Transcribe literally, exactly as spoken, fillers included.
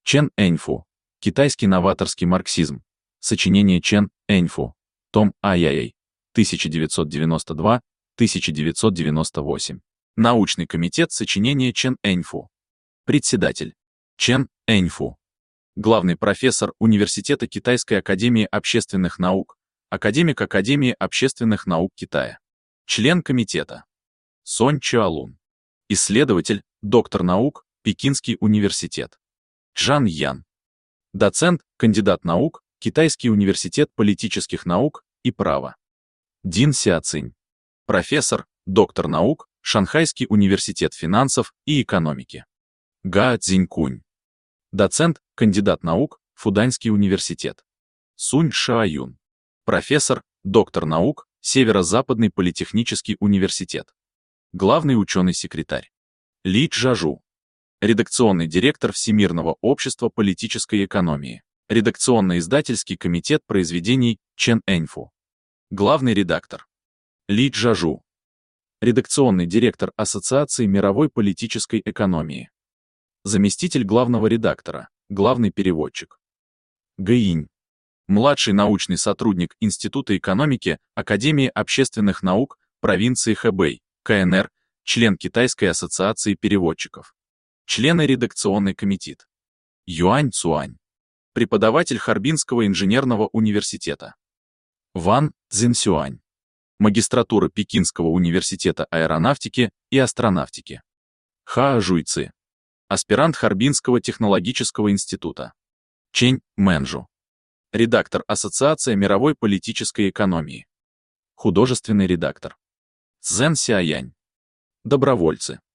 Чен Эньфу. Китайский новаторский марксизм. Сочинение Чен Эньфу. Том Аяй. тысяча девятьсот девяносто два — тысяча девятьсот девяносто восемь. Научный комитет сочинения Чен Эньфу. Председатель. Чен Эньфу. Главный профессор Университета Китайской академии общественных наук, академик Академии общественных наук Китая. Член комитета. Сонь Чаолун. Исследователь, доктор наук, Пекинский университет. Чжан Ян. Доцент, кандидат наук, Китайский университет политических наук и права. Дин Сяцинь. Профессор, доктор наук, Шанхайский университет финансов и экономики. Га Цзинькунь. Доцент, кандидат наук, Фуданьский университет. Сунь Шаоюн. Профессор, доктор наук, Северо-Западный политехнический университет. Главный ученый-секретарь. Ли Чжажу. Редакционный директор Всемирного общества политической экономии. Редакционно-издательский комитет произведений Чен Эньфу. Главный редактор. Ли Чжажу. Редакционный директор Ассоциации мировой политической экономии. Заместитель главного редактора, главный переводчик. Гаинь. Младший научный сотрудник Института экономики Академии общественных наук провинции Хэбэй, КНР, член Китайской ассоциации переводчиков. Члены редакционный комитет. Юань Цуань. Преподаватель Харбинского инженерного университета. Ван Цзинсюань. Магистратура Пекинского университета аэронавтики и астронавтики. Ха Жуйци. Аспирант Харбинского технологического института. Чэнь Мэнжу. Редактор Ассоциация мировой политической экономии. Художественный редактор. Цзэн Сяянь. Добровольцы.